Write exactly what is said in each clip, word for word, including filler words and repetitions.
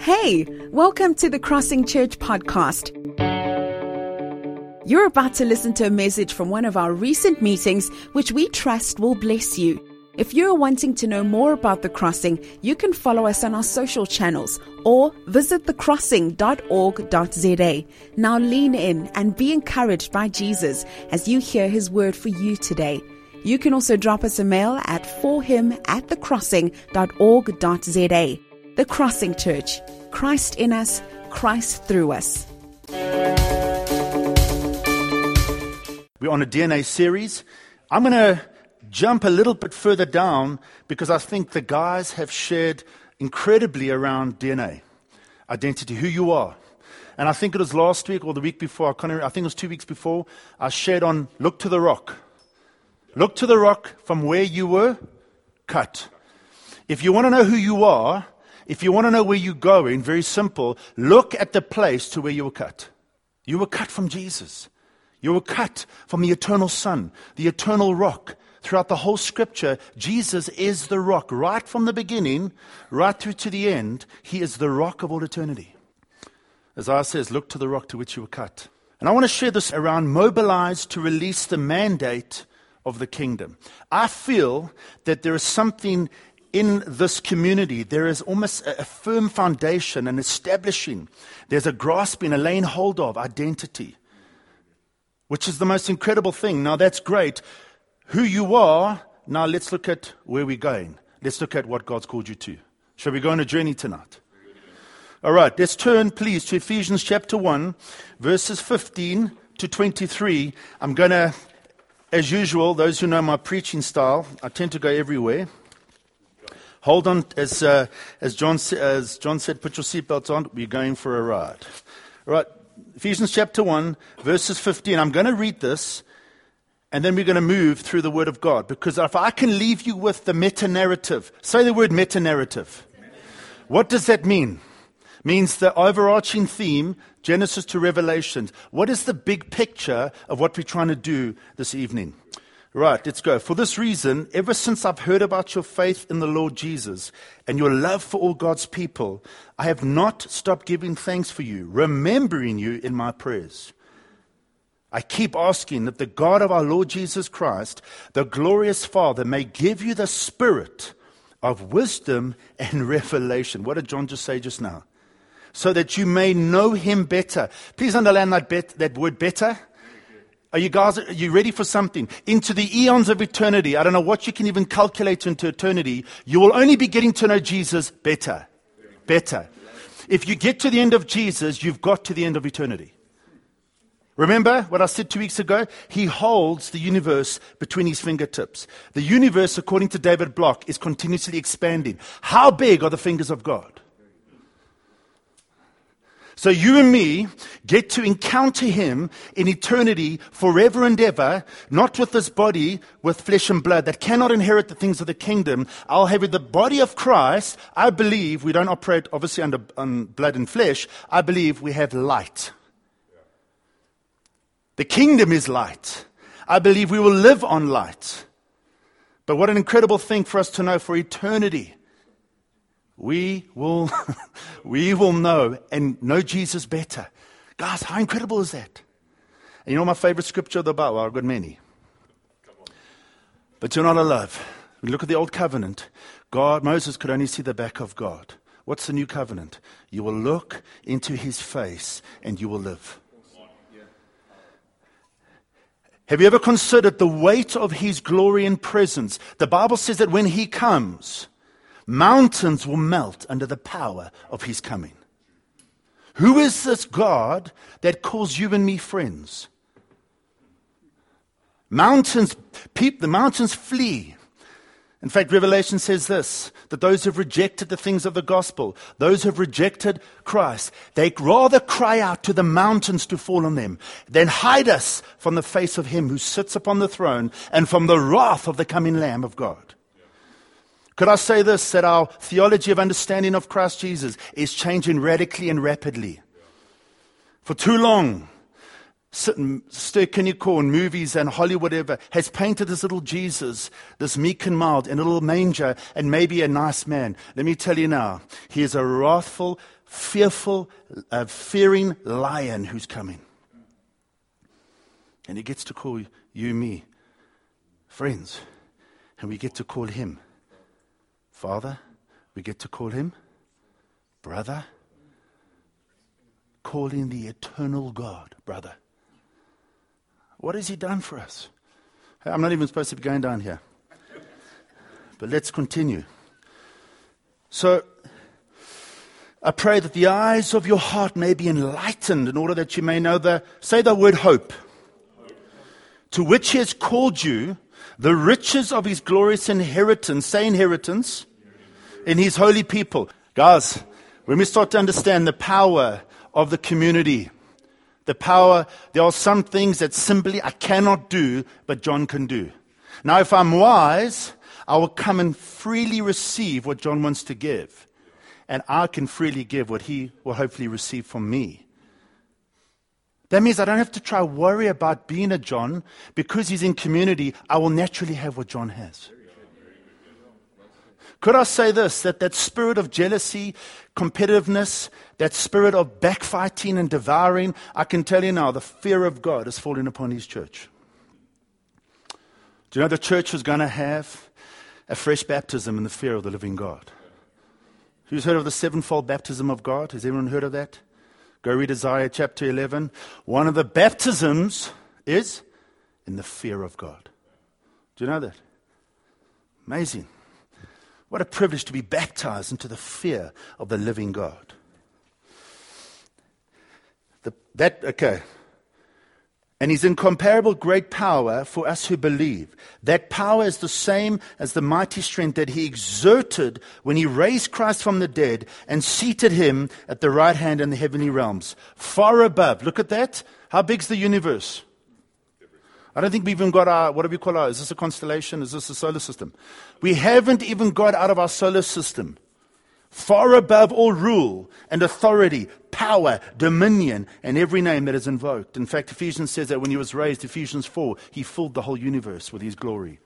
Hey, welcome to the Crossing Church podcast. You're about to listen to a message from one of our recent meetings, which we trust will bless you. If you're wanting to know more about The Crossing, you can follow us on our social channels or visit the crossing dot org dot z a. Now lean in and be encouraged by Jesus as you hear his word for you today. You can also drop us a mail at for him at the crossing dot org dot z a. The Crossing Church. Christ in us, Christ through us. We're on a D N A series. I'm going to jump a little bit further down because I think the guys have shared incredibly around D N A, identity, who you are. And I think it was last week or the week before, I can't remember, I think it was two weeks before, I shared on look to the rock. Look to the rock from where you were cut. If you want to know who you are, if you want to know where you're going, very simple, look at the place to where you were cut. You were cut from Jesus. You were cut from the eternal Son, the eternal rock. Throughout the whole scripture, Jesus is the rock. Right from the beginning, right through to the end, he is the rock of all eternity. Isaiah says, look to the rock to which you were cut. And I want to share this around mobilize to release the mandate of the kingdom. I feel that there is something in this community. There is almost a, a firm foundation, an establishing. There's a grasping, a laying hold of identity, which is the most incredible thing. Now that's great. Who you are, now let's look at where we're going. Let's look at what God's called you to. Shall we go on a journey tonight? All right, let's turn, please, to Ephesians chapter one, verses fifteen to twenty-three. I'm going to, as usual, those who know my preaching style, I tend to go everywhere. Hold on, as uh, as John as John said, put your seatbelts on. We're going for a ride. All right, Ephesians chapter one, verses fifteen. I'm going to read this. And then we're going to move through the Word of God. Because if I can leave you with the meta-narrative, say the word meta-narrative. What does that mean? It means the overarching theme, Genesis to Revelation. What is the big picture of what we're trying to do this evening? Right, let's go. For this reason, ever since I've heard about your faith in the Lord Jesus and your love for all God's people, I have not stopped giving thanks for you, remembering you in my prayers. I keep asking that the God of our Lord Jesus Christ, the glorious Father, may give you the spirit of wisdom and revelation. What did John just say just now? So that you may know him better. Please underline that, bet, that word better. Are you guys, are you ready for something? Into the eons of eternity. I don't know what you can even calculate into eternity. You will only be getting to know Jesus better. Better. If you get to the end of Jesus, you've got to the end of eternity. Remember what I said two weeks ago? He holds the universe between his fingertips. The universe, according to David Block, is continuously expanding. How big are the fingers of God? So you and me get to encounter him in eternity forever and ever, not with this body, with flesh and blood, that cannot inherit the things of the kingdom. I'll have with the body of Christ. I believe we don't operate obviously under on blood and flesh. I believe we have light. The kingdom is light. I believe we will live on light. But what an incredible thing for us to know for eternity. We will, we will know and know Jesus better. Guys, how incredible is that? And you know my favorite scripture of the Bible? I've got many. But you're not alone. When you look at the old covenant, God, Moses could only see the back of God. What's the new covenant? You will look into his face and you will live. Have you ever considered the weight of his glory and presence? The Bible says that when he comes, mountains will melt under the power of his coming. Who is this God that calls you and me friends? Mountains, peep, the mountains flee. In fact, Revelation says this, that those who have rejected the things of the gospel, those who have rejected Christ, they rather cry out to the mountains to fall on them than hide us from the face of him who sits upon the throne and from the wrath of the coming Lamb of God. Could I say this, that our theology of understanding of Christ Jesus is changing radically and rapidly. For too long, Stir Corn movies and Hollywood ever has painted this little Jesus, this meek and mild, in a little manger and maybe a nice man. Let me tell you now, he is a wrathful, fearful, uh, fearing lion who's coming. And he gets to call you, me, friends. And we get to call him Father. We get to call him brother. Calling the eternal God, brother. What has he done for us? I'm not even supposed to be going down here. But let's continue. So, I pray that the eyes of your heart may be enlightened in order that you may know the, say the word hope, to which he has called you, the riches of his glorious inheritance, say inheritance, in his holy people. Guys, when we start to understand the power of the community, the power, there are some things that simply I cannot do, but John can do. Now, if I'm wise, I will come and freely receive what John wants to give. And I can freely give what he will hopefully receive from me. That means I don't have to try to worry about being a John. Because he's in community, I will naturally have what John has. Could I say this, that that spirit of jealousy, competitiveness, that spirit of backfighting and devouring, I can tell you now, the fear of God has fallen upon his church. Do you know the church is going to have a fresh baptism in the fear of the living God? Who's heard of the sevenfold baptism of God? Has everyone heard of that? Go read Isaiah chapter eleven. One of the baptisms is in the fear of God. Do you know that? Amazing. What a privilege to be baptized into the fear of the living God. The, that, okay. And his incomparable great power for us who believe. That power is the same as the mighty strength that he exerted when he raised Christ from the dead and seated him at the right hand in the heavenly realms. Far above. Look at that. How big's the universe? I don't think we've even got our, what do we call our, is this a constellation? Is this a solar system? We haven't even got out of our solar system. Far above all rule and authority, power, dominion, and every name that is invoked. In fact, Ephesians says that when he was raised, Ephesians four, he filled the whole universe with his glory.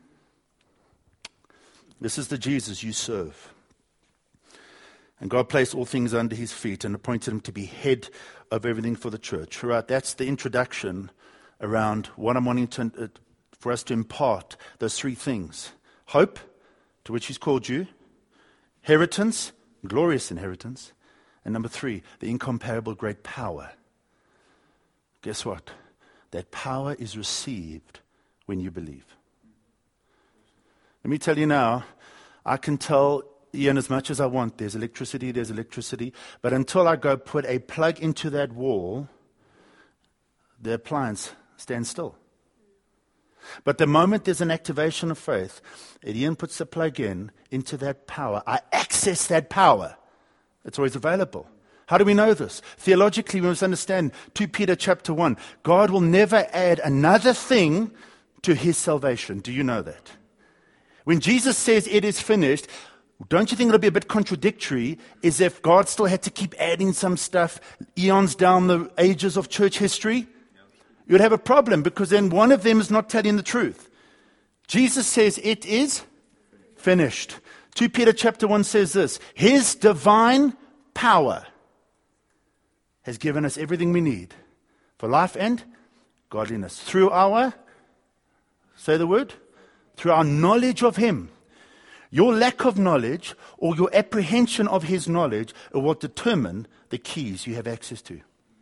This is the Jesus you serve. And God placed all things under his feet and appointed him to be head of everything for the church. Right, that's the introduction around what I'm wanting to, uh, for us to impart, those three things. Hope, to which he's called you. Inheritance, glorious inheritance. And number three, the incomparable great power. Guess what? That power is received when you believe. Let me tell you now, I can tell Ian as much as I want, there's electricity, there's electricity, but until I go put a plug into that wall, the appliance stands still. But the moment there's an activation of faith, Ian puts the plug in into that power. I access that power. It's always available. How do we know this? Theologically, we must understand Second Peter chapter one. God will never add another thing to his salvation. Do you know that? When Jesus says it is finished, don't you think it'll be a bit contradictory as if God still had to keep adding some stuff eons down the ages of church history? You'd have a problem because then one of them is not telling the truth. Jesus says it is finished. Second Peter chapter one says this, his divine power has given us everything we need for life and godliness. Through our, say the word, through our knowledge of him. Your lack of knowledge or your apprehension of his knowledge are what determine the keys you have access to.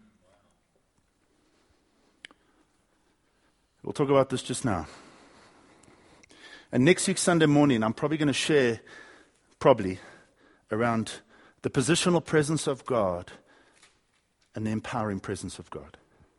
We'll talk about this just now. And next week, Sunday morning, I'm probably going to share, probably, around the positional presence of God and the empowering presence of God.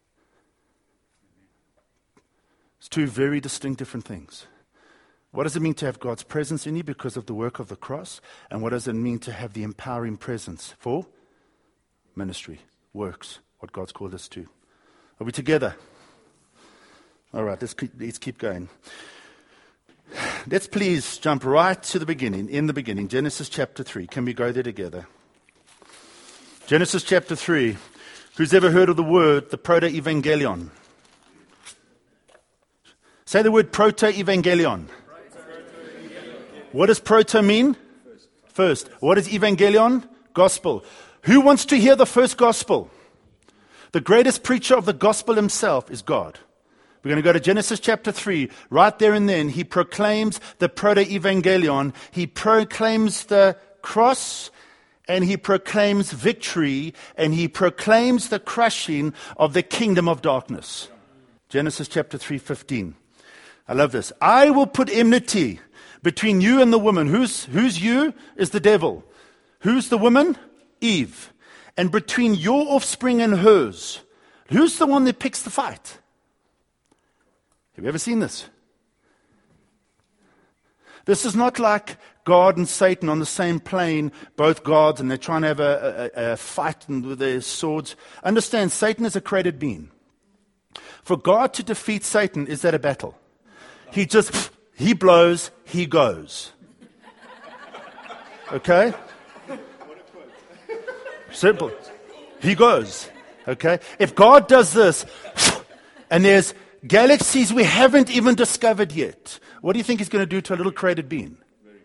It's two very distinct different things. What does it mean to have God's presence in you because of the work of the cross? And what does it mean to have the empowering presence for ministry, works, what God's called us to? Are we together? All right, let's keep, let's keep going. Let's please jump right to the beginning, in the beginning, Genesis chapter three. Can we go there together? Genesis chapter three. Who's ever heard of the word, the proto-evangelion? Say the word proto-evangelion. What does proto mean? First. What is evangelion? Gospel. Who wants to hear the first gospel? The greatest preacher of the gospel himself is God. We're going to go to Genesis chapter three. Right there and then, he proclaims the proto-evangelion. He proclaims the cross, and he proclaims victory, and he proclaims the crushing of the kingdom of darkness. Genesis chapter three, fifteen. I love this. I will put enmity between you and the woman. Who's, who's you? Is the devil. Who's the woman? Eve. And between your offspring and hers. Who's the one that picks the fight? Have you ever seen this? This is not like God and Satan on the same plane, both gods, and they're trying to have a, a, a fight with their swords. Understand, Satan is a created being. For God to defeat Satan, is that a battle? He just, he blows, he goes. Okay? Simple. He goes. Okay? If God does this, and there's galaxies we haven't even discovered yet, what do you think he's going to do to a little created being?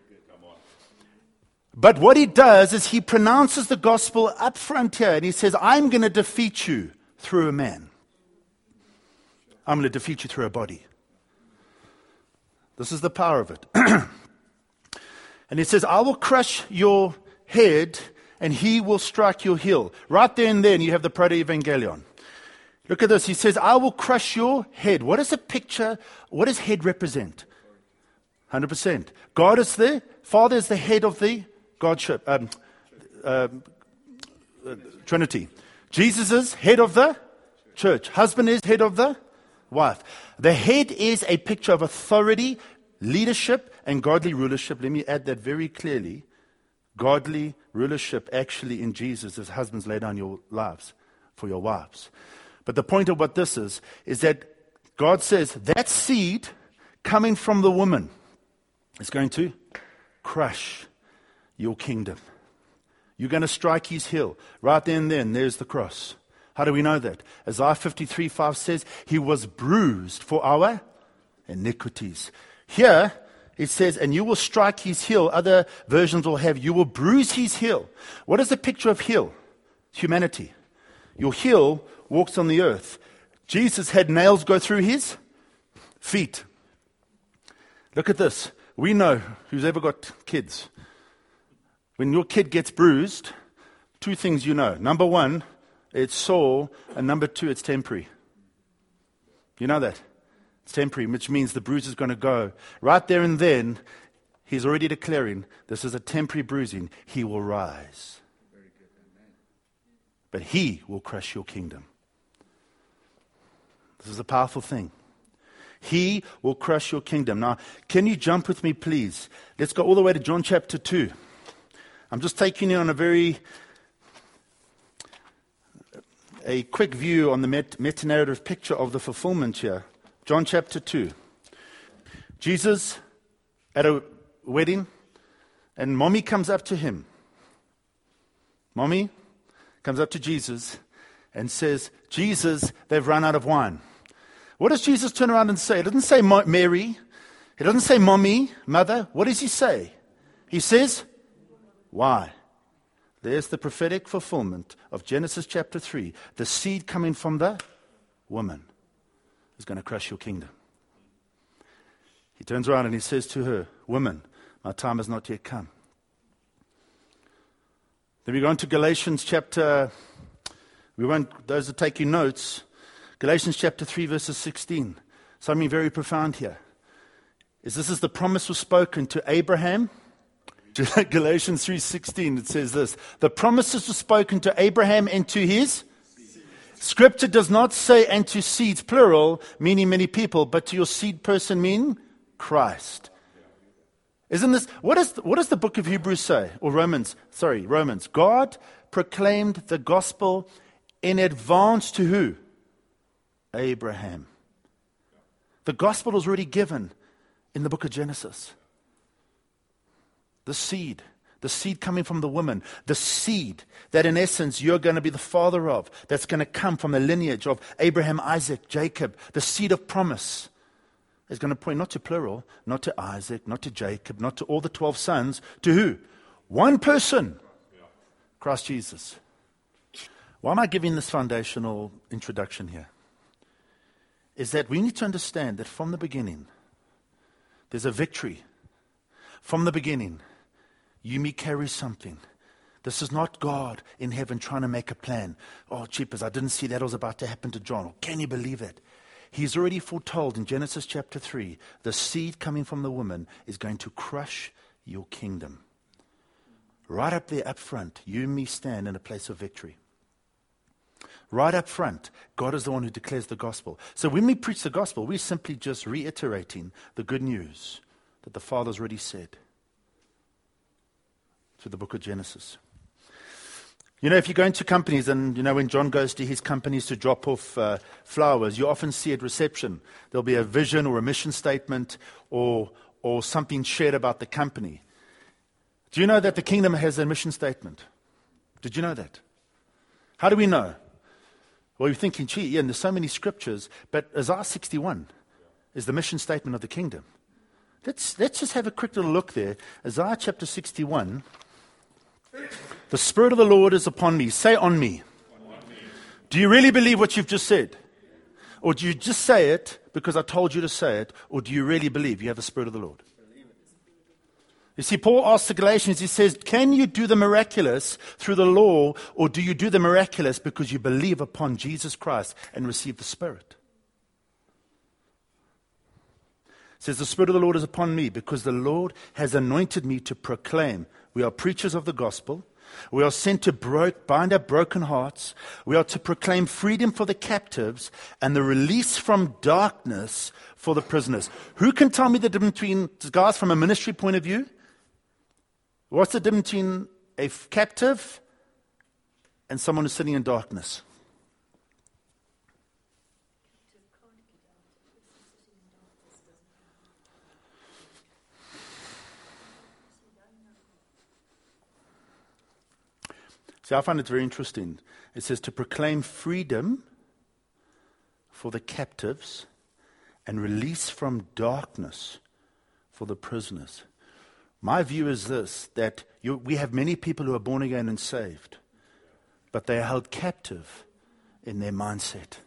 But what he does is he pronounces the gospel up front here, and he says, I'm going to defeat you through a man. I'm going to defeat you through a body. This is the power of it. And he says, I will crush your head, and he will strike your heel. Right there and then, you have the proto-evangelion. Look at this. He says, I will crush your head. What is a picture? What does head represent? one hundred percent. God is the, Father is the head of the Godship, um, uh, uh, Trinity. Jesus is head of the church. Husband is head of the wife. The head is a picture of authority, leadership, and godly rulership. Let me add that very clearly. Godly rulership actually in Jesus is husbands lay down your lives for your wives. But the point of what this is, is that God says that seed coming from the woman is going to crush your kingdom. You're going to strike his heel. Right then and then, there's the cross. How do we know that? Isaiah fifty-three five says, he was bruised for our iniquities. Here, it says, and you will strike his heel. Other versions will have, you will bruise his heel. What is the picture of heel? Humanity. Your heel walks on the earth. Jesus had nails go through his feet. Look at this. We know, who's ever got kids, when your kid gets bruised, two things you know. Number one, it's sore, and number two, it's temporary. You know that? It's temporary, which means the bruise is going to go. Right there and then, he's already declaring, this is a temporary bruising. He will rise. But he will crush your kingdom. This is a powerful thing. He will crush your kingdom. Now, can you jump with me, please? Let's go all the way to John chapter two. I'm just taking you on a very, a quick view on the met- meta-narrative picture of the fulfillment here. John chapter two. Jesus at a wedding, and mommy comes up to him. Mommy comes up to Jesus and says, Jesus, they've run out of wine. What does Jesus turn around and say? He doesn't say Mary. He doesn't say mommy, mother. What does he say? He says, why? There's the prophetic fulfillment of Genesis chapter three. The seed coming from the woman is going to crush your kingdom. He turns around and he says to her, woman, my time has not yet come. Then we go on to Galatians chapter, we won't, those that take your notes, Galatians chapter three verses sixteen. Something very profound here. Is this is the promise was spoken to Abraham. Galatians three sixteen, it says this. The promises were spoken to Abraham and to his seed. Scripture does not say and to seeds, plural, meaning many people, but to your seed person, meaning Christ. Isn't this, what, is, what does the book of Hebrews say? Or Romans, sorry, Romans. God proclaimed the gospel in advance to who? Abraham. The gospel was already given in the book of Genesis. The seed, The seed coming from the woman. The seed that in essence you're going to be the father of. That's going to come from the lineage of Abraham, Isaac, Jacob. The seed of promise is going to point not to plural, not to Isaac, not to Jacob, not to all the twelve sons. To who? One person. Christ Jesus. Why am I giving this foundational introduction here? Is that we need to understand that from the beginning, there's a victory. From the beginning, you may carry something. This is not God in heaven trying to make a plan. Oh, cheapers, I didn't see that was about to happen to John. Can you believe it? He's already foretold in Genesis chapter three, the seed coming from the woman is going to crush your kingdom. Right up there, up front, you and me stand in a place of victory. Right up front, God is the one who declares the gospel. So when we preach the gospel, we're simply just reiterating the good news that the Father's already said through the book of Genesis. You know, if you go into companies and, you know, when John goes to his companies to drop off uh, flowers, you often see at reception, there'll be a vision or a mission statement or or something shared about the company. Do you know that the kingdom has a mission statement? Did you know that? How do we know? Well, you're thinking, gee, yeah, and there's so many scriptures, but Isaiah sixty-one is the mission statement of the kingdom. Let's, let's just have a quick little look there. Isaiah chapter sixty-one. The Spirit of the Lord is upon me. Say on me. On me. Do you really believe what you've just said? Or do you just say it because I told you to say it? Or do you really believe you have the Spirit of the Lord? You see, Paul asks the Galatians, he says, can you do the miraculous through the law, or do you do the miraculous because you believe upon Jesus Christ and receive the Spirit? It says, the Spirit of the Lord is upon me because the Lord has anointed me to proclaim. We are preachers of the gospel. We are sent to bro- bind up broken hearts. We are to proclaim freedom for the captives and the release from darkness for the prisoners. Who can tell me the difference between, guys, from a ministry point of view? What's the difference between a f- captive and someone who's sitting in darkness? See, I find it very interesting. It says to proclaim freedom for the captives and release from darkness for the prisoners. My view is this, that you, we have many people who are born again and saved, but they are held captive in their mindset.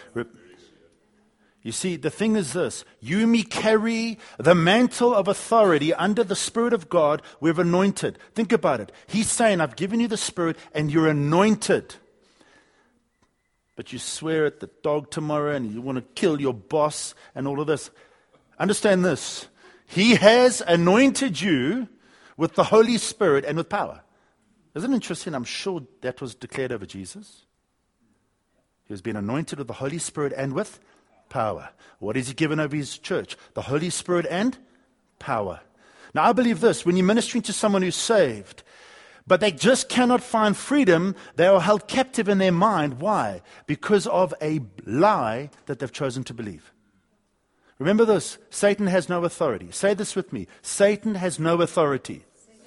You see, the thing is this, you and me carry the mantle of authority under the Spirit of God. We're anointed. Think about it. He's saying, I've given you the Spirit and you're anointed. But you swear at the dog tomorrow and you want to kill your boss and all of this. Understand this. He has anointed you with the Holy Spirit and with power. Isn't it interesting? I'm sure that was declared over Jesus. He has been anointed with the Holy Spirit and with power. What is he given over his church? The Holy Spirit and power. Now, I believe this. When you're ministering to someone who's saved, but they just cannot find freedom, they are held captive in their mind. Why? Because of a lie that they've chosen to believe. Remember this, Satan has no authority. Say this with me. Satan has no authority.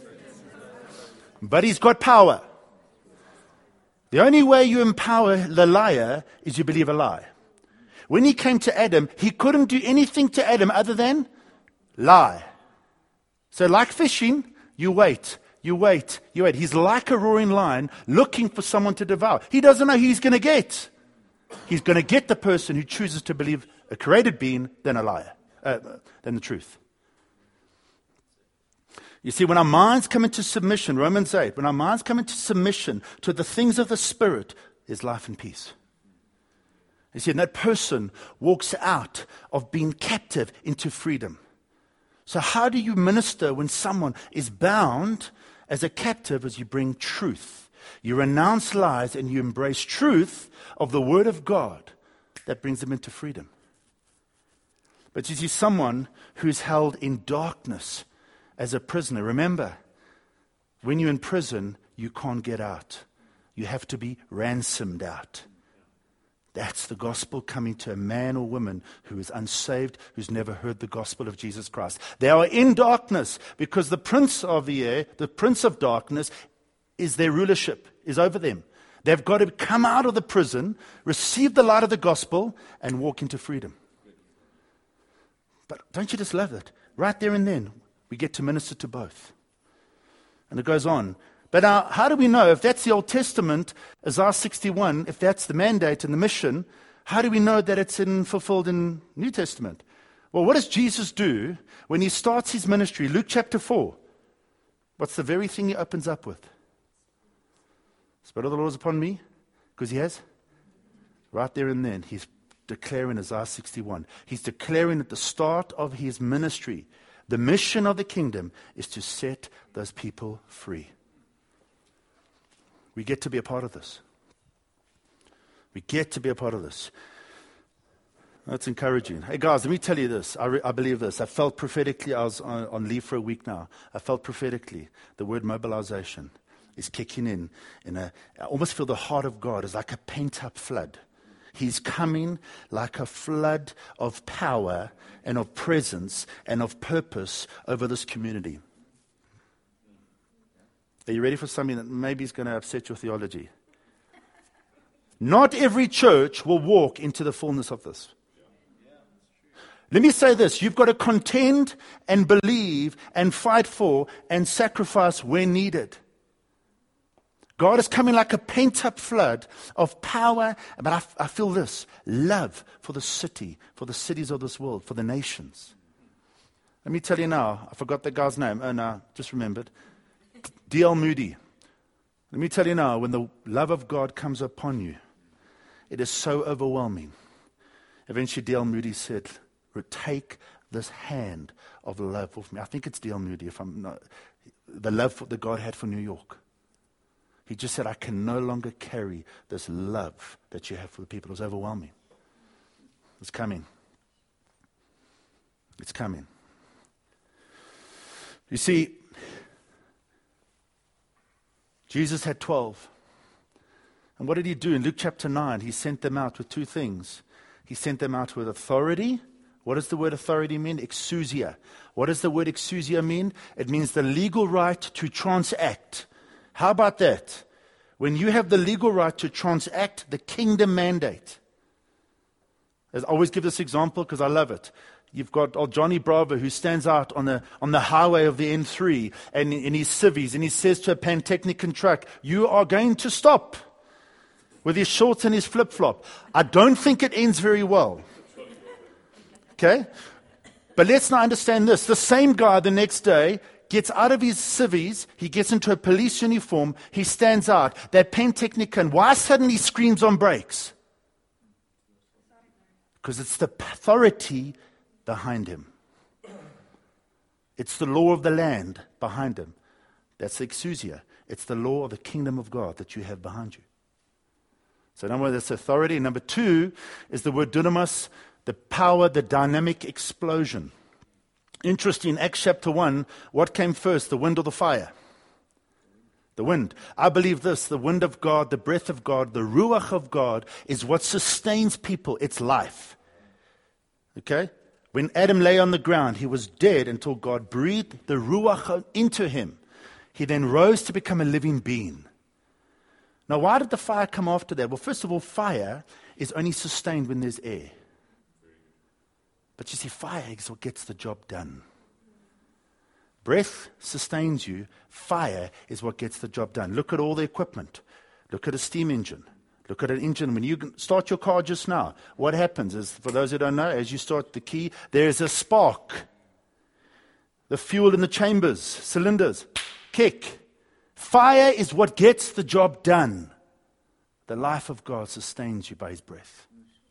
But he's got power. The only way you empower the liar is you believe a lie. When he came to Adam, he couldn't do anything to Adam other than lie. So like fishing, you wait, you wait, you wait. He's like a roaring lion looking for someone to devour. He doesn't know who he's going to get. He's going to get the person who chooses to believe a created being than a liar, uh, than the truth. You see, when our minds come into submission, Romans eight, when our minds come into submission to the things of the Spirit, there's life and peace. You see, and that person walks out of being captive into freedom. So how do you minister when someone is bound as a captive as you bring truth? You renounce lies and you embrace truth of the Word of God that brings them into freedom. But you see, someone who's held in darkness as a prisoner, remember, when you're in prison, you can't get out. You have to be ransomed out. That's the gospel coming to a man or woman who is unsaved, who's never heard the gospel of Jesus Christ. They are in darkness because the prince of the air, the prince of darkness, is their rulership, is over them. They've got to come out of the prison, receive the light of the gospel, and walk into freedom. But don't you just love it? Right there and then, we get to minister to both. And it goes on. But now, how do we know, if that's the Old Testament, Isaiah sixty-one, if that's the mandate and the mission, how do we know that it's in, fulfilled in New Testament? Well, what does Jesus do when he starts his ministry? Luke chapter four. What's the very thing he opens up with? Spirit of the Lord is upon me, because he has. Right there and then, he's declaring Isaiah sixty-one. He's declaring at the start of his ministry, the mission of the kingdom is to set those people free. We get to be a part of this. We get to be a part of this. That's encouraging. Hey guys, let me tell you this. I, re- I believe this. I felt prophetically, I was on, on leave for a week now. I felt prophetically the word mobilization is kicking in. in a, I almost feel the heart of God is like a pent-up flood. He's coming like a flood of power and of presence and of purpose over this community. Are you ready for something that maybe is going to upset your theology? Not every church will walk into the fullness of this. Let me say this. You've got to contend and believe and fight for and sacrifice where needed. God is coming like a pent-up flood of power, but I, I feel this, love for the city, for the cities of this world, for the nations. Let me tell you now, I forgot that guy's name. Oh, no, just remembered. D L Moody. Let me tell you now, when the love of God comes upon you, it is so overwhelming. Eventually D L Moody said, take this hand of love with me. I think it's D L Moody, if I'm not, the love that God had for New York. He just said, I can no longer carry this love that you have for the people. It was overwhelming. It's coming. It's coming. You see, Jesus had twelve. And what did he do? In Luke chapter nine, he sent them out with two things. He sent them out with authority. What does the word authority mean? Exousia. What does the word exousia mean? It means the legal right to transact. How about that? When you have the legal right to transact the kingdom mandate. I always give this example because I love it. You've got old Johnny Bravo who stands out on the on the highway of the N three and in his civvies and he says to a Pantechnicon truck, you are going to stop, with his shorts and his flip-flop. I don't think it ends very well. Okay? But let's now understand this. The same guy the next day gets out of his civvies, he gets into a police uniform, he stands out. That Pantechnicon, why suddenly screams on brakes? Because it's the authority behind him. It's the law of the land behind him. That's the exousia. It's the law of the kingdom of God that you have behind you. So number one, that's authority. Number two is the word dunamis, the power, the dynamic explosion. Interesting, Acts chapter one, what came first, the wind or the fire? The wind. I believe this, the wind of God, the breath of God, the ruach of God is what sustains people. It's life. Okay? When Adam lay on the ground, he was dead until God breathed the ruach into him. He then rose to become a living being. Now, why did the fire come after that? Well, first of all, fire is only sustained when there's air. But you see, fire is what gets the job done. Breath sustains you. Fire is what gets the job done. Look at all the equipment. Look at a steam engine. Look at an engine. When you start your car just now, what happens is, for those who don't know, as you start the key, there's a spark. The fuel in the chambers, cylinders, kick. Fire is what gets the job done. The life of God sustains you by his breath.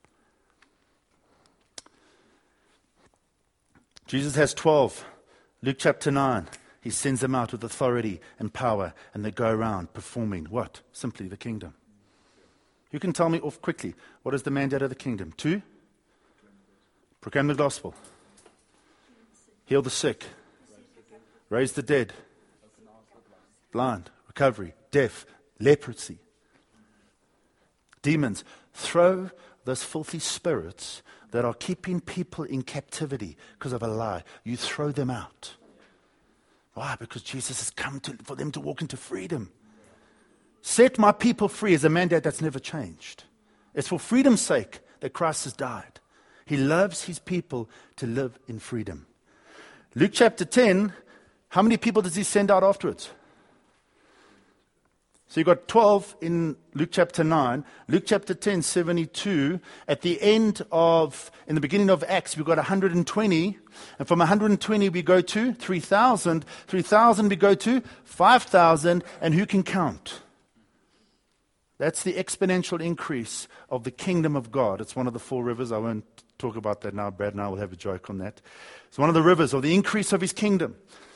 Jesus has twelve. Luke chapter nine. He sends them out with authority and power, and they go around performing what? Simply the kingdom. You can tell me off quickly, what is the mandate of the kingdom? To proclaim the gospel, heal the sick, raise the dead, blind, recovery, deaf, leprosy, demons. Throw those filthy spirits that are keeping people in captivity because of a lie, you throw them out. Why? Because Jesus has come to, for them to walk into freedom. Set my people free is a mandate that's never changed. It's for freedom's sake that Christ has died. He loves his people to live in freedom. Luke chapter ten, how many people does he send out afterwards? So you've got twelve in Luke chapter nine. Luke chapter ten, seventy-two. At the end of, in the beginning of Acts, we've got one hundred twenty. And from one hundred twenty we go to three thousand. three thousand we go to five thousand. And who can count? That's the exponential increase of the kingdom of God. It's one of the four rivers. I won't talk about that now. Brad and I will have a joke on that. It's one of the rivers of the increase of his kingdom.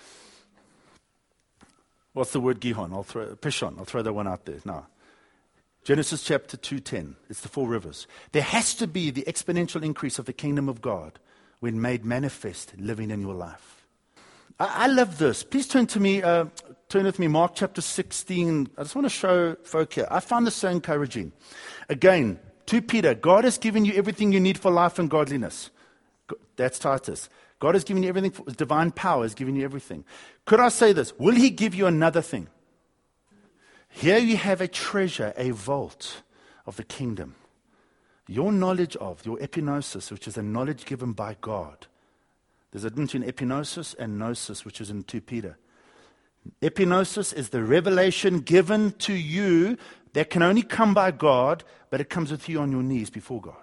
What's the word Gihon? I'll throw Pishon. I'll throw that one out there. Now, Genesis chapter two ten. It's the four rivers. There has to be the exponential increase of the kingdom of God when made manifest, living in your life. I, I love this. Please turn to me. Uh, turn with me, Mark chapter sixteen. I just want to show folk here. I found this so encouraging. Again, to Peter, God has given you everything you need for life and godliness. That's Titus. God has given you everything. For, divine power has given you everything. Could I say this? Will he give you another thing? Here you have a treasure, a vault of the kingdom. Your knowledge of, your epinosis, which is a knowledge given by God. There's a difference between epinosis and gnosis, which is in Second Peter. Epinosis is the revelation given to you that can only come by God, but it comes with you on your knees before God.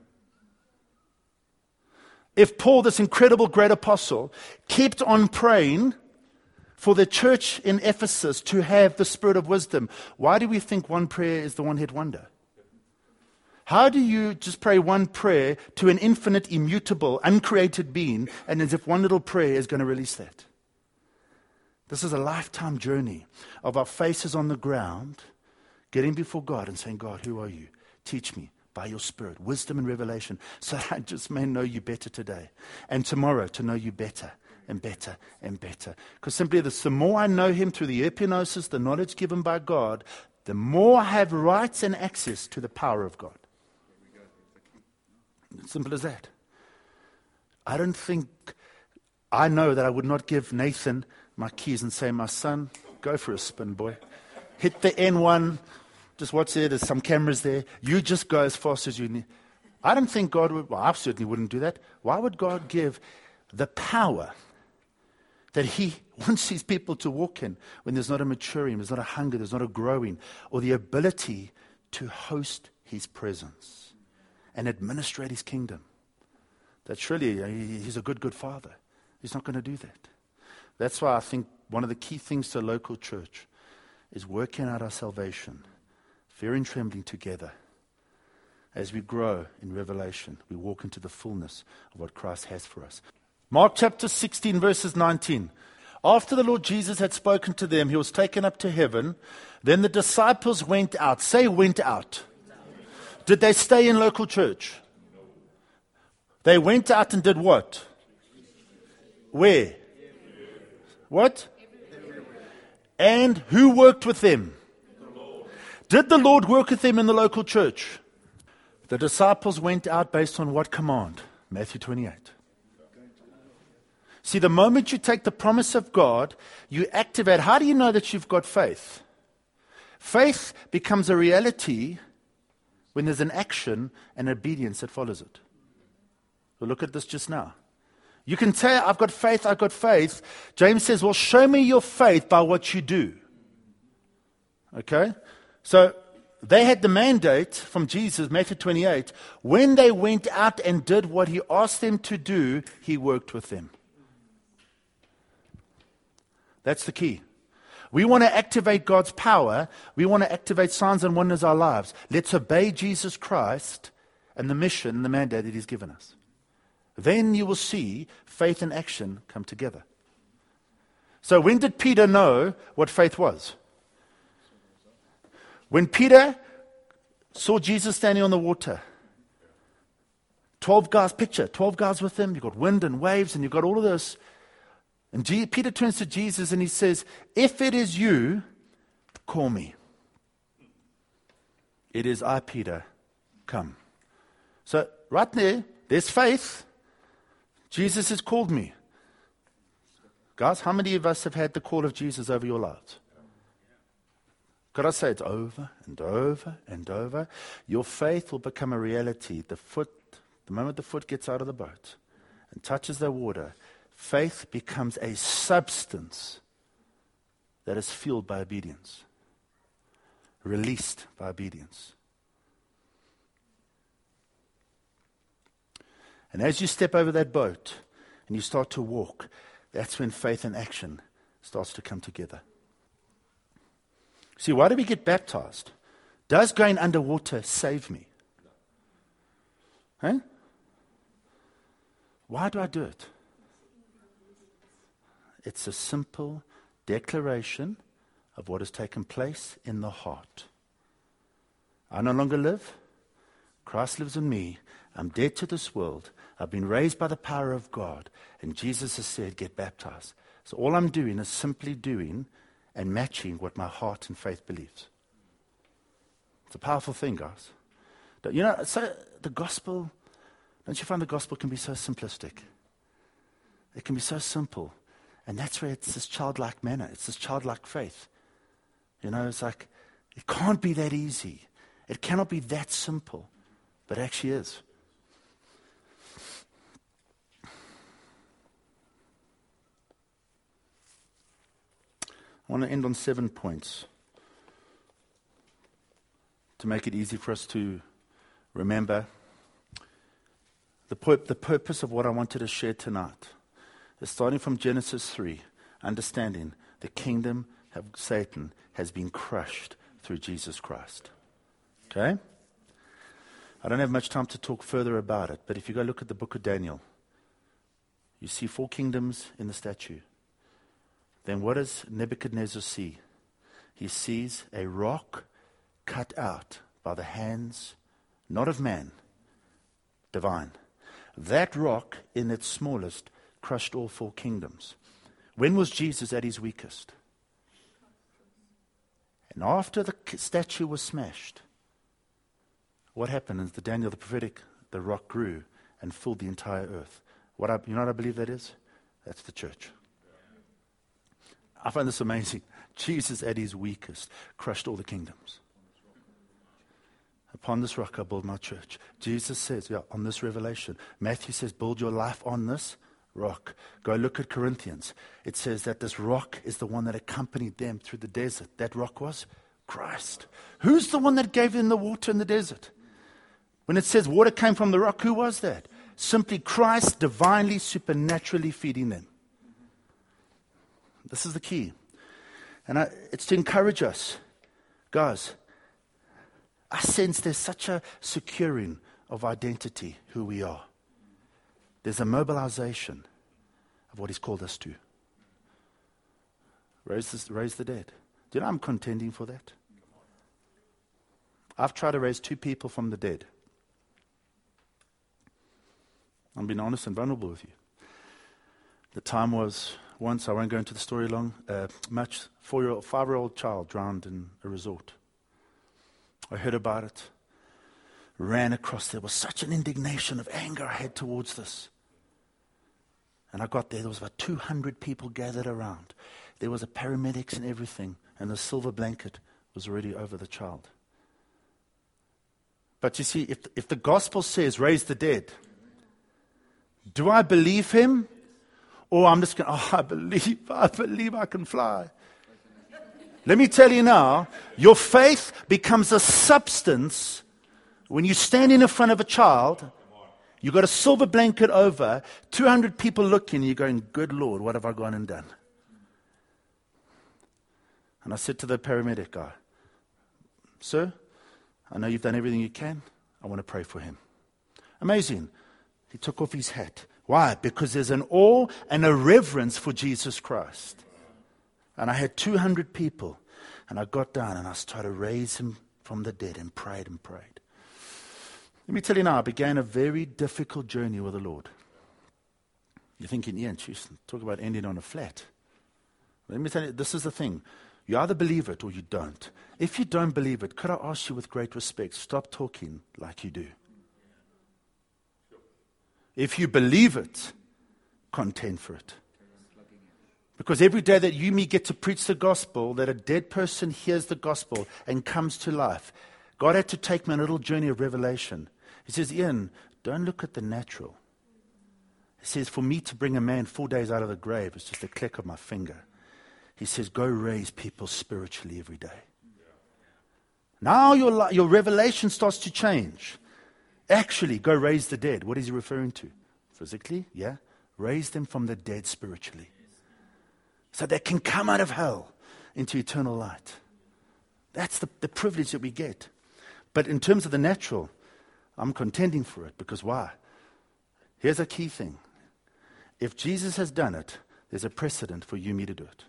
If Paul, this incredible great apostle, kept on praying for the church in Ephesus to have the spirit of wisdom, why do we think one prayer is the one-hit wonder? How do you just pray one prayer to an infinite, immutable, uncreated being, and as if one little prayer is going to release that? This is a lifetime journey of our faces on the ground, getting before God and saying, God, who are you? Teach me by your spirit, wisdom and revelation, so that I just may know you better today. And tomorrow to know you better and better and better. Because simply this, the more I know him through the epinosis, the knowledge given by God, the more I have rights and access to the power of God. Simple as that. I don't think, I know that I would not give Nathan my keys and say, my son, go for a spin, boy. Hit the N one, just watch there, there's some cameras there. You just go as fast as you need. I don't think God would, well, I certainly wouldn't do that. Why would God give the power that he wants his people to walk in when there's not a maturing, there's not a hunger, there's not a growing, or the ability to host his presence and administrate his kingdom? That surely he's a good, good father. He's not going to do that. That's why I think one of the key things to a local church is working out our salvation, fear and trembling together. As we grow in revelation, we walk into the fullness of what Christ has for us. Mark chapter sixteen, verses nineteen. After the Lord Jesus had spoken to them, he was taken up to heaven. Then the disciples went out. Say, went out. Did they stay in local church? They went out and did what? Where? What? And who worked with them? Did the Lord work with them in the local church? The disciples went out based on what command? Matthew twenty-eight. See, the moment you take the promise of God, you activate. How do you know that you've got faith? Faith becomes a reality when there's an action and obedience that follows it. We'll look at this just now. You can tell, I've got faith, I've got faith. James says, well, show me your faith by what you do. Okay? So they had the mandate from Jesus, Matthew twenty-eight. When they went out and did what he asked them to do, he worked with them. That's the key. We want to activate God's power. We want to activate signs and wonders in our lives. Let's obey Jesus Christ and the mission and the mandate that he's given us. Then you will see faith and action come together. So when did Peter know what faith was? When Peter saw Jesus standing on the water, twelve guys, picture, twelve guys with him, you've got wind and waves and you've got all of this. And G- Peter turns to Jesus and he says, if it is you, call me. It is I, Peter, come. So right there, there's faith. Jesus has called me. Guys, how many of us have had the call of Jesus over your lives? Could I say it's over and over and over? Your faith will become a reality. The foot, the moment the foot gets out of the boat and touches the water, faith becomes a substance that is fueled by obedience, released by obedience. And as you step over that boat and you start to walk, that's when faith and action starts to come together. See, why do we get baptized? Does going underwater save me? Huh? Why do I do it? It's a simple declaration of what has taken place in the heart. I no longer live. Christ lives in me. I'm dead to this world. I've been raised by the power of God. And Jesus has said, get baptized. So all I'm doing is simply doing and matching what my heart and faith believes. It's a powerful thing, guys. You know, so the gospel, don't you find the gospel can be so simplistic? It can be so simple. And that's where it's this childlike manner. It's this childlike faith. You know, it's like, it can't be that easy. It cannot be that simple. But it actually is. I want to end on seven points to make it easy for us to remember. The, pur- the purpose of what I wanted to share tonight is starting from Genesis three, understanding the kingdom of Satan has been crushed through Jesus Christ. Okay? I don't have much time to talk further about it, but if you go look at the book of Daniel, you see four kingdoms in the statue. Then what does Nebuchadnezzar see? He sees a rock cut out by the hands, not of man, divine. That rock, in its smallest, crushed all four kingdoms. When was Jesus at his weakest? And after the statue was smashed, what happened is the Daniel, the prophetic, the rock grew and filled the entire earth. What I, you know what I believe that is? That's the church. I find this amazing. Jesus at his weakest crushed all the kingdoms. Upon this rock I build my church. Jesus says, yeah, on this revelation. Matthew says, build your life on this rock. Go look at Corinthians. It says that this rock is the one that accompanied them through the desert. That rock was Christ. Who's the one that gave them the water in the desert? When it says water came from the rock, who was that? Simply Christ divinely, supernaturally feeding them. This is the key. And I, it's to encourage us. Guys, I sense there's such a securing of identity, who we are. There's a mobilization of what he's called us to. Raise, this, raise the dead. Do you know I'm contending for that? I've tried to raise two people from the dead. I'm being honest and vulnerable with you. The time was once, I won't go into the story long, uh, much, four-year-old, five-year-old child drowned in a resort. I heard about it, ran across. There was such an indignation of anger I had towards this. And I got there, there was about two hundred people gathered around. There was a paramedics and everything, and the silver blanket was already over the child. But you see, if, if the gospel says, raise the dead, do I believe him? Or I'm just going, oh, I believe, I believe I can fly. Let me tell you now, your faith becomes a substance when you stand in front of a child. You've got a silver blanket over, two hundred people looking, and you're going, good Lord, what have I gone and done? And I said to the paramedic guy, sir, I know you've done everything you can. I want to pray for him. Amazing. He took off his hat. Why? Because there's an awe and a reverence for Jesus Christ. And I had two hundred people. And I got down and I started to raise him from the dead and prayed and prayed. Let me tell you now, I began a very difficult journey with the Lord. You're thinking, Ian, geez, talk about ending on a flat. Let me tell you, this is the thing. You either believe it or you don't. If you don't believe it, could I ask you with great respect, stop talking like you do. If you believe it, contend for it. Because every day that you and me get to preach the gospel, that a dead person hears the gospel and comes to life, God had to take me on a little journey of revelation. He says, Ian, don't look at the natural. He says, for me to bring a man four days out of the grave is just a click of my finger. He says, go raise people spiritually every day. Now your, your revelation starts to change. Actually, go raise the dead. What is he referring to? Physically, yeah. Raise them from the dead spiritually. So they can come out of hell into eternal light. That's the, the privilege that we get. But in terms of the natural, I'm contending for it. Because why? Here's a key thing. If Jesus has done it, there's a precedent for you and me to do it.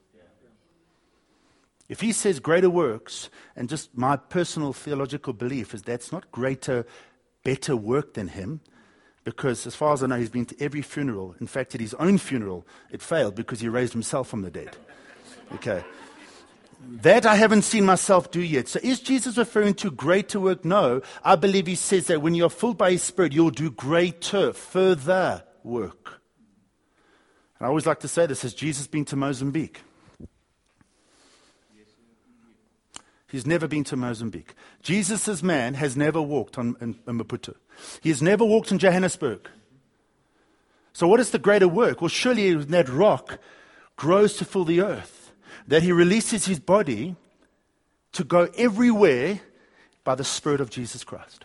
If he says greater works, and just my personal theological belief is that's not greater, better work than him, because as far as I know, he's been to every funeral. In fact, at his own funeral, it failed because he raised himself from the dead. Okay. That I haven't seen myself do yet. So is Jesus referring to greater work? No. I believe he says that when you're filled by his Spirit, you'll do greater, further work. And I always like to say this, has Jesus been to Mozambique? He's never been to Mozambique. Jesus' man has never walked on in, in Maputo. He has never walked in Johannesburg. So what is the greater work? Well, surely that rock grows to fill the earth, that he releases his body to go everywhere by the Spirit of Jesus Christ.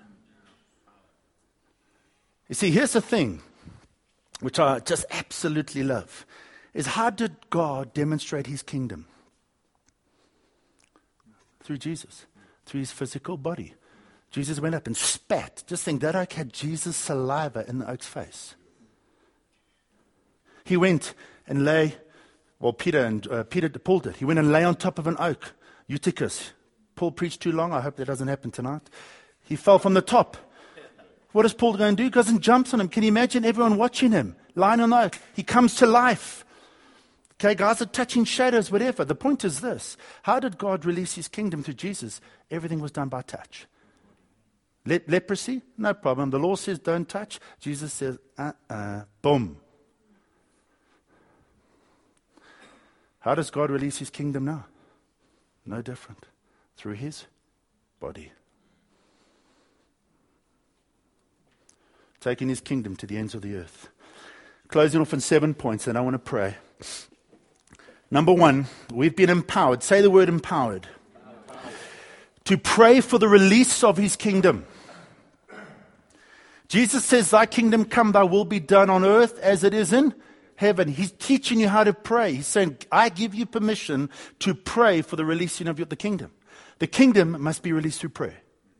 You see, here's the thing, which I just absolutely love, is how did God demonstrate his kingdom? Through Jesus, through his physical body. Jesus went up and spat. Just think, that oak had Jesus' saliva in the oak's face. He went and lay, well, Peter and uh, Peter, Paul did. He went and lay on top of an oak, Eutychus. Paul preached too long. I hope that doesn't happen tonight. He fell from the top. What is Paul going to do? He goes and jumps on him. Can you imagine everyone watching him, lying on the oak? He comes to life. Okay, guys are touching shadows, whatever. The point is this. How did God release his kingdom through Jesus? Everything was done by touch. Le- leprosy? No problem. The law says don't touch. Jesus says, uh-uh, boom. How does God release his kingdom now? No different. Through his body. Taking his kingdom to the ends of the earth. Closing off in seven points, and I want to pray. Number one, we've been empowered. Say the word empowered. Empowered. To pray for the release of his kingdom. Jesus says, thy kingdom come, thy will be done on earth as it is in heaven. He's teaching you how to pray. He's saying, I give you permission to pray for the releasing of the kingdom. The kingdom must be released through prayer.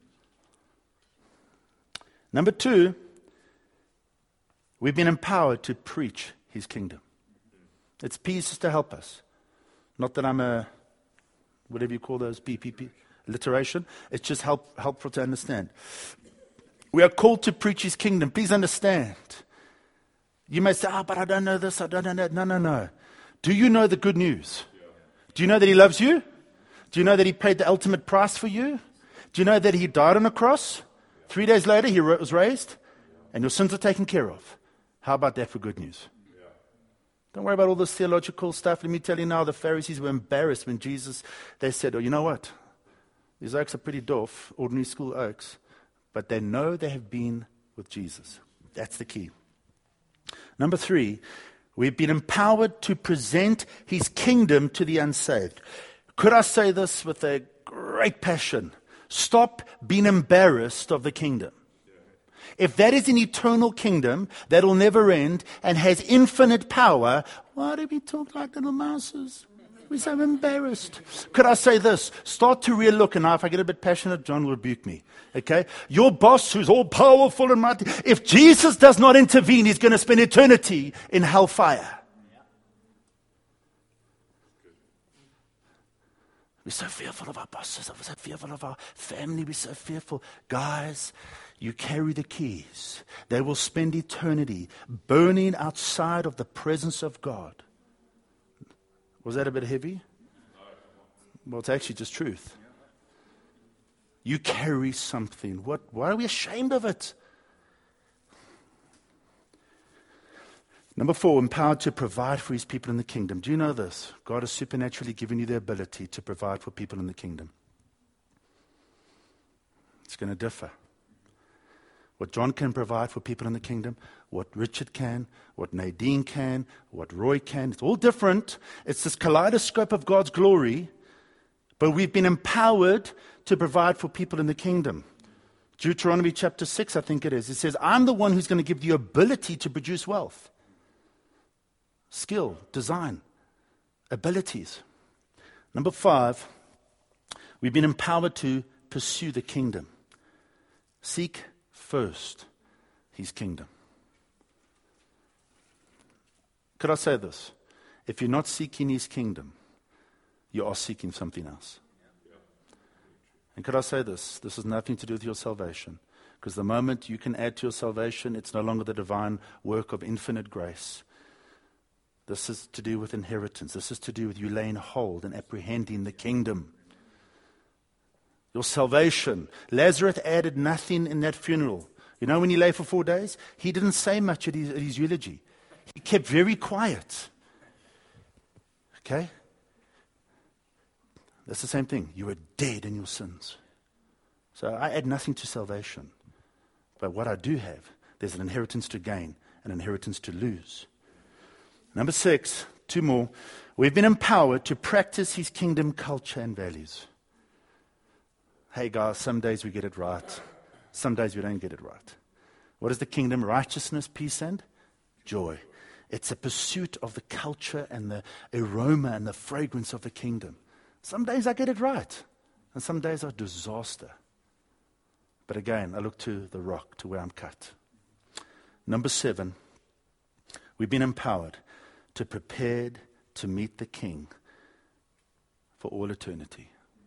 Number two, we've been empowered to preach his kingdom. It's pieces to help us. Not that I'm a, whatever you call those, P P P, alliteration. It's just help, helpful to understand. We are called to preach his kingdom. Please understand. You may say, oh, but I don't know this, I don't know that. No, no, no. Do you know the good news? Do you know that he loves you? Do you know that he paid the ultimate price for you? Do you know that he died on a cross? Three days later, he was raised, and your sins are taken care of. How about that for good news? Don't worry about all this theological stuff. Let me tell you now, the Pharisees were embarrassed when Jesus, they said, oh, you know what? These oaks are pretty dwarf, ordinary school oaks, but they know they have been with Jesus. That's the key. Number three, we've been empowered to present his kingdom to the unsaved. Could I say this with a great passion? Stop being embarrassed of the kingdom. If that is an eternal kingdom that will never end and has infinite power, why do we talk like little mouses? We're so embarrassed. Could I say this? Start to relook, and now if I get a bit passionate, John will rebuke me. Okay? Your boss who's all powerful and mighty, if Jesus does not intervene, he's going to spend eternity in hellfire. We're so fearful of our bosses. We're so fearful of our family. We're so fearful. Guys, you carry the keys. They will spend eternity burning outside of the presence of God. Was that a bit heavy? Well, it's actually just truth. You carry something. What? Why are we ashamed of it? Number four, empowered to provide for his people in the kingdom. Do you know this? God has supernaturally given you the ability to provide for people in the kingdom. It's going to differ. What John can provide for people in the kingdom, what Richard can, what Nadine can, what Roy can, it's all different. It's this kaleidoscope of God's glory, but we've been empowered to provide for people in the kingdom. Deuteronomy chapter six, I think it is. It says, I'm the one who's going to give you the ability to produce wealth. Skill, design, abilities. Number five, we've been empowered to pursue the kingdom. Seek first his kingdom. Could I say this? If you're not seeking his kingdom, you are seeking something else. And could I say this? This has nothing to do with your salvation. Because the moment you can add to your salvation, it's no longer the divine work of infinite grace. This is to do with inheritance. This is to do with you laying hold and apprehending the kingdom. Your salvation. Lazarus added nothing in that funeral. You know when he lay for four days? He didn't say much at his, at his eulogy. He kept very quiet. Okay? That's the same thing. You were dead in your sins. So I add nothing to salvation. But what I do have, there's an inheritance to gain, an inheritance to lose. Number six, two more. We've been empowered to practice his kingdom culture and values. Hey guys, some days we get it right. Some days we don't get it right. What is the kingdom? Righteousness, peace, and joy. It's a pursuit of the culture and the aroma and the fragrance of the kingdom. Some days I get it right, and some days are disaster. But again, I look to the rock, to where I'm cut. Number seven, we've been empowered to prepared to meet the King for all eternity.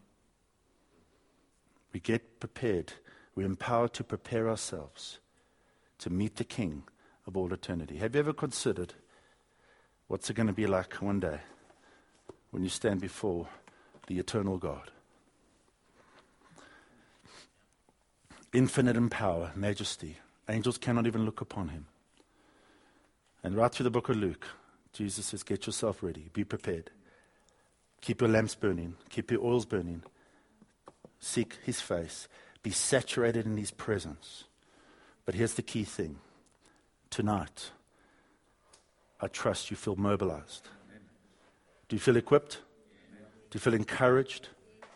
We get prepared. We're empowered to prepare ourselves to meet the King of all eternity. Have you ever considered what's it going to be like one day when you stand before the eternal God? Infinite in power, majesty. Angels cannot even look upon him. And right through the book of Luke, Jesus says, get yourself ready. Be prepared. Keep your lamps burning. Keep your oils burning. Seek his face. Be saturated in his presence. But here's the key thing. Tonight, I trust you feel mobilized. Do you feel equipped? Do you feel encouraged?